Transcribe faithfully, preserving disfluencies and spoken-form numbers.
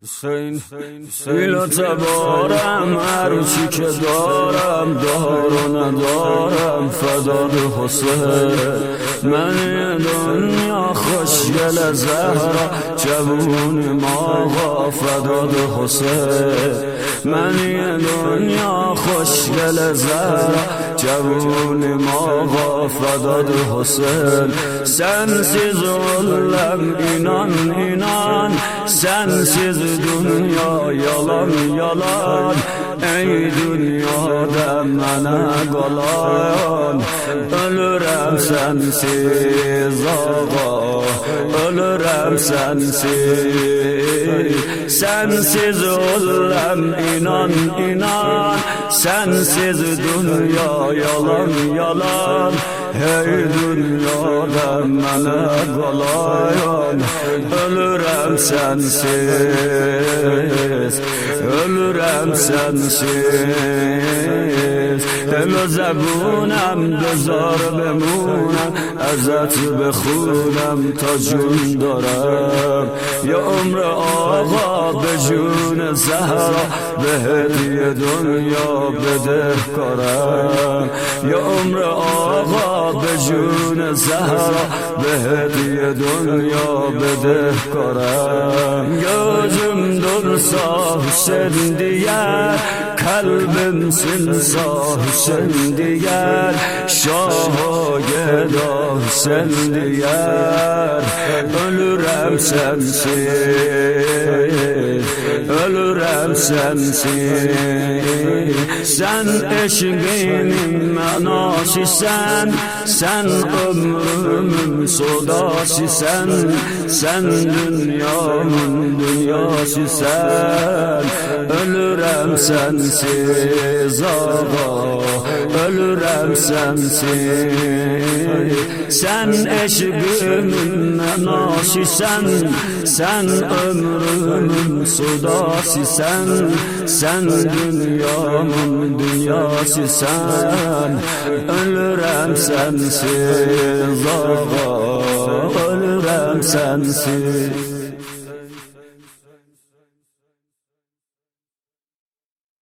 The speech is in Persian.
حسین ایلا تبارم هرچی که دارم دار و ندارم فداد حسین. من دنیا خوشگل زهرا جوون ماغا فداد حسین. من دنیا خوشگل زهرا جوون ماغا فداد حسین. Sensiz olam inan inan, sensiz dünya yalan yalan. Ey dünyada mənə qalan, ölürəm sensiz ağa, ölürəm sensiz. Sensiz olam inan inan, sensiz dünya yalan yalan. Hey dünyada mənə qalan, ölürəm sensiz, ölürəm sensiz. دل و زبونم دوزار بمونم، ازت بخونم تا جون دارم. یا عمر آقا به جون زهرا، به هدیه دنیا بده کارم. یا عمر آقا به جون زهرا، به هدیه دنیا بده کارم. gözüm dursa Hüseyin diyer, kalbim sinsa Hüseyin diyer. Şah-ı geda Hüseyin diyer, ölürəm sensiz, ölürəm sensiz. Sen eşqimin mənasısən, sen ömrümün sodasısən. Sen dünyamın dünyasısən, ölürəm sensiz ağa, ölürəm sensiz. Sen eşqimin mənasısən, sen ömrümün sodasısən. Sen dünyamın dünyasısən, ölürəm sensiz ağa, ölürəm sensiz.